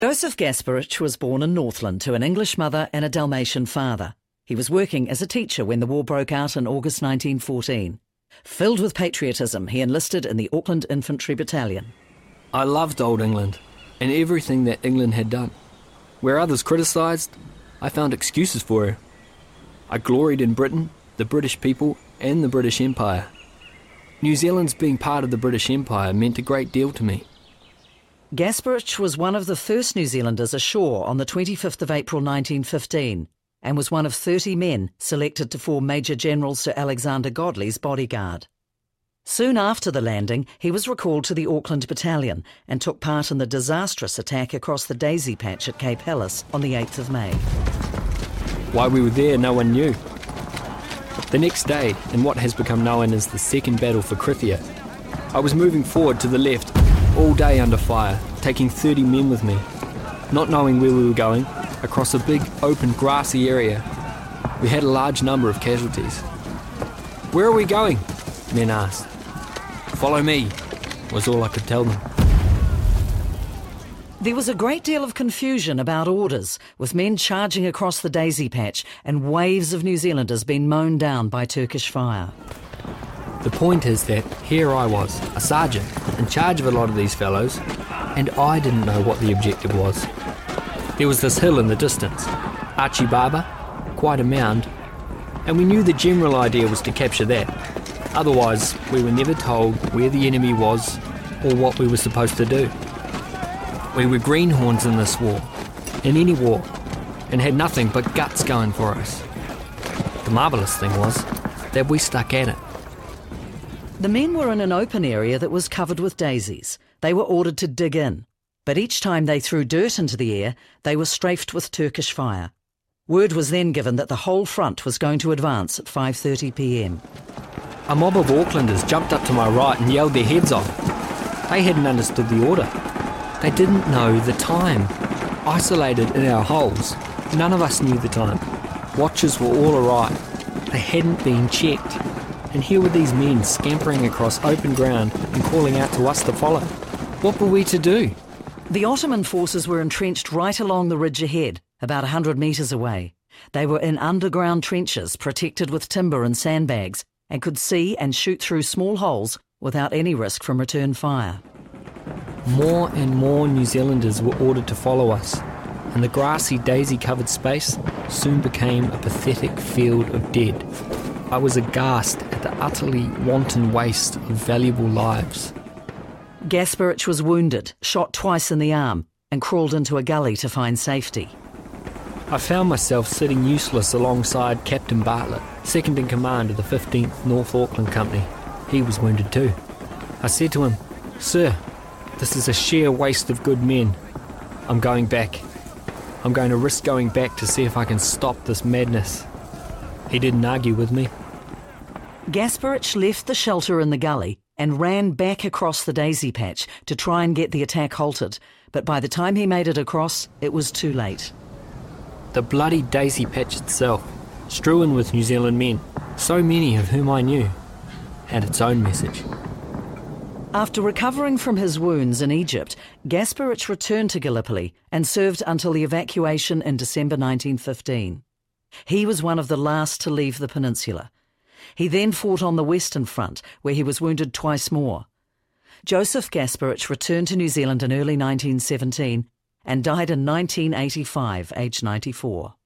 Joseph Gasparich was born in Northland to an English mother and a Dalmatian father. He was working as a teacher when the war broke out in August 1914. Filled with patriotism, he enlisted in the Auckland Infantry Battalion. I loved Old England and everything that England had done. Where others criticised, I found excuses for her. I gloried in Britain, the British people and the British Empire. New Zealand's being part of the British Empire meant a great deal to me. Gasparich was one of the first New Zealanders ashore on the 25th of April 1915 and was one of 30 men selected to form Major General Sir Alexander Godley's bodyguard. Soon after the landing, he was recalled to the Auckland Battalion and took part in the disastrous attack across the Daisy Patch at Cape Helles on the 8th of May. Why we were there, no one knew. The next day, in what has become known as the Second Battle for Krithia, I was moving forward to the left all day under fire, taking 30 men with me. Not knowing where we were going, across a big, open, grassy area, we had a large number of casualties. "Where are we going?" men asked. "Follow me," was all I could tell them. There was a great deal of confusion about orders, with men charging across the Daisy Patch and waves of New Zealanders being mown down by Turkish fire. The point is that here I was, a sergeant, in charge of a lot of these fellows, and I didn't know what the objective was. There was this hill in the distance, Archie Barber, quite a mound, and we knew the general idea was to capture that. Otherwise, we were never told where the enemy was or what we were supposed to do. We were greenhorns in this war, in any war, and had nothing but guts going for us. The marvellous thing was that we stuck at it. The men were in an open area that was covered with daisies. They were ordered to dig in, but each time they threw dirt into the air, they were strafed with Turkish fire. Word was then given that the whole front was going to advance at 5:30 p.m. A mob of Aucklanders jumped up to my right and yelled their heads off. They hadn't understood the order. They didn't know the time. Isolated in our holes, none of us knew the time. Watches were all alright. They hadn't been checked. And here were these men scampering across open ground and calling out to us to follow. What were we to do? The Ottoman forces were entrenched right along the ridge ahead, about 100 metres away. They were in underground trenches protected with timber and sandbags and could see and shoot through small holes without any risk from return fire. More and more New Zealanders were ordered to follow us, and the grassy daisy-covered space soon became a pathetic field of dead. I was aghast at the utterly wanton waste of valuable lives. Gasparich was wounded, shot twice in the arm, and crawled into a gully to find safety. I found myself sitting useless alongside Captain Bartlett, second in command of the 15th North Auckland Company. He was wounded too. I said to him, "Sir, this is a sheer waste of good men. I'm going back. I'm going to risk going back to see if I can stop this madness." He didn't argue with me. Gasparich left the shelter in the gully and ran back across the Daisy Patch to try and get the attack halted, but by the time he made it across, it was too late. The bloody Daisy Patch itself, strewn with New Zealand men, so many of whom I knew, had its own message. After recovering from his wounds in Egypt, Gasparich returned to Gallipoli and served until the evacuation in December 1915. He was one of the last to leave the peninsula. He then fought on the Western Front, where he was wounded twice more. Joseph Gasparich returned to New Zealand in early 1917 and died in 1985, aged 94.